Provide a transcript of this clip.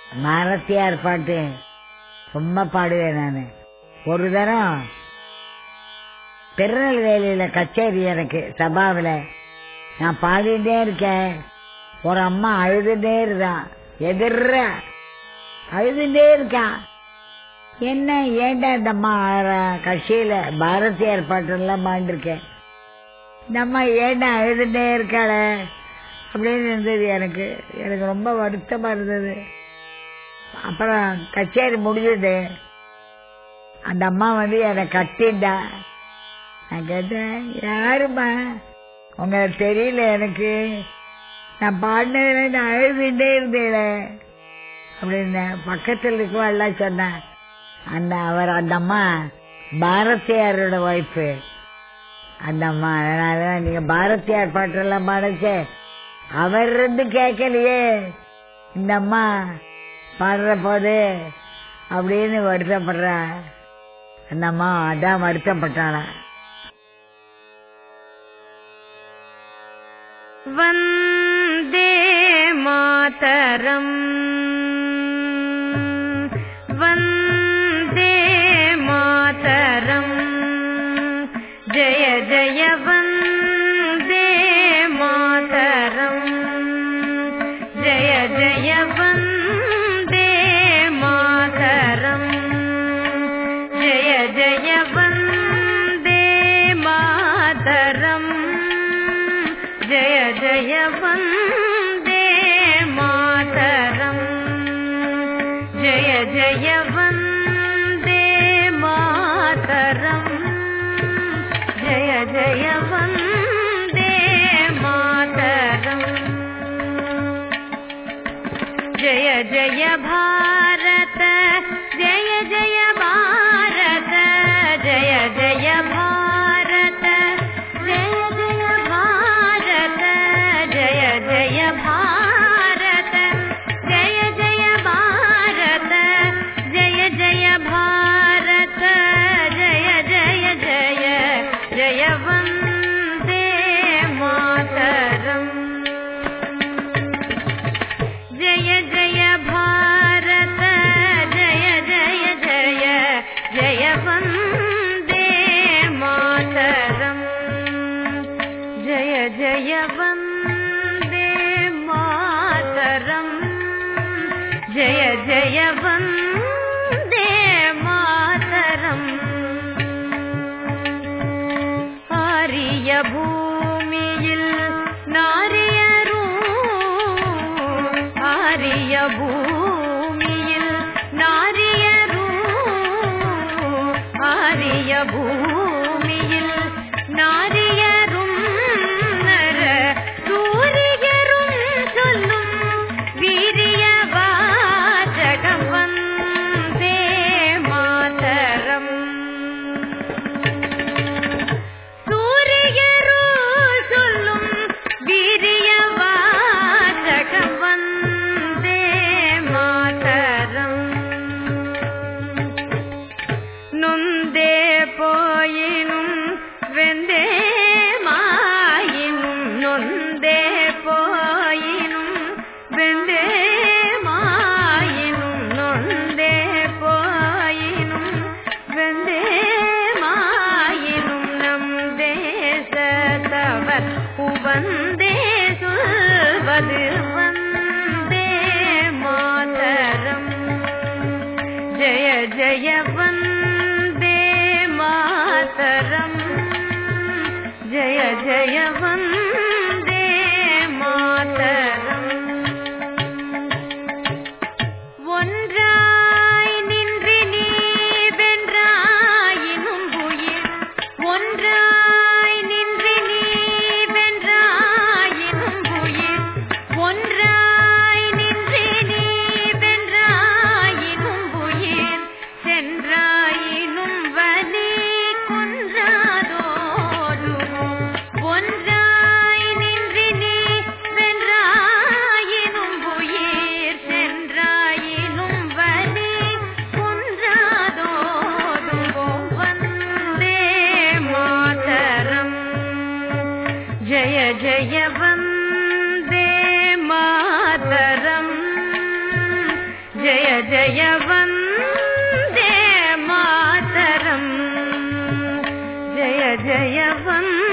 பாரதியார் பாட்டு ரொம்ப பாடுவேன் நான். ஒரு தரம் திருநெல்வேலியில கச்சேரி எனக்கு சபாவில் நான் பாடிட்டே இருக்கேன். ஒரு அம்மா அழுதுட்டே இருக்கான், எதிர அழுதுட்டே இருக்கான். என்ன ஏண்டா இந்த அம்மா கட்சியில பாரதியார் பாட்டெல்லாம் பாண்டிருக்கேன், இந்த அம்மா ஏண்டா அழுதுட்டே இருக்காள அப்படின்னு இருந்தது. எனக்கு ரொம்ப வருத்தமா இருந்தது. அப்புறம் கச்சேரி முடிஞ்சது, அந்த அம்மா என்னை கட்டிண்டா. நான் கேட்டேன், யாருமா உங்களுக்கு தெரியல, எனக்கு நான் பாடினதுல நான் அழுதுட்டே இருந்தேன் அப்படின்னு பக்கத்தில் இருக்கவா எல்லாம் சொன்னேன். அந்த அம்மா பாரதியாரோட ஒய்ஃபு அந்த அம்மா. அதனால நீங்க பாரதியார் பாட்டெல்லாம் பாடச்சே அவர் இருந்து கேட்கலையே இந்த அம்மா பாடுற போது அப்படின்னு வருத்தப்படுறா. அந்த அம்மா அதான் வருத்தப்பட்டாளா. வந்தே மாதரம் வந்தே மாதரம் ஜய ஜய வந்தே மாதரம் ஜய ஜய வந்தே மாதரம் ஜய ஜய வந்தே மாதரம் ஜய ஜய வந்தே மாதரம் ஜய ஜய வந்தே மாதரம் ஜய ஜய வந்தே மாதரம் ஜய ஜய பாரத ஜய ஜய பாரத ஜய ஜய பாரத ஜய ஜய பாரத ஜய ஜய பாரத ஜய ஜய பாரத ஜய ஜய பாரத ஜய ஜய ஜய ஜய வந்தே மாதரம் ஜய ஜய பாரத ஜய ஜய ஜய ஜய வந்தே மாதரம் ஜய ஜய வந்தே மாதரம் ஜய ஜய வந்தே மாதரம் ஆரிய பூமியில் நாரியரும் ஆரிய பூமியில் நாரியரும் ஆரிய பூமியில் நாரியரும் நர சூரியரும் சொல்லும் வீரிய வாசகம் வந்தே மாதரம் சூரியரு சொல்லும் வீரிய வாசகம் வந்தே ஜய வந்தே மாதரம் ஜய ஜய வந்தே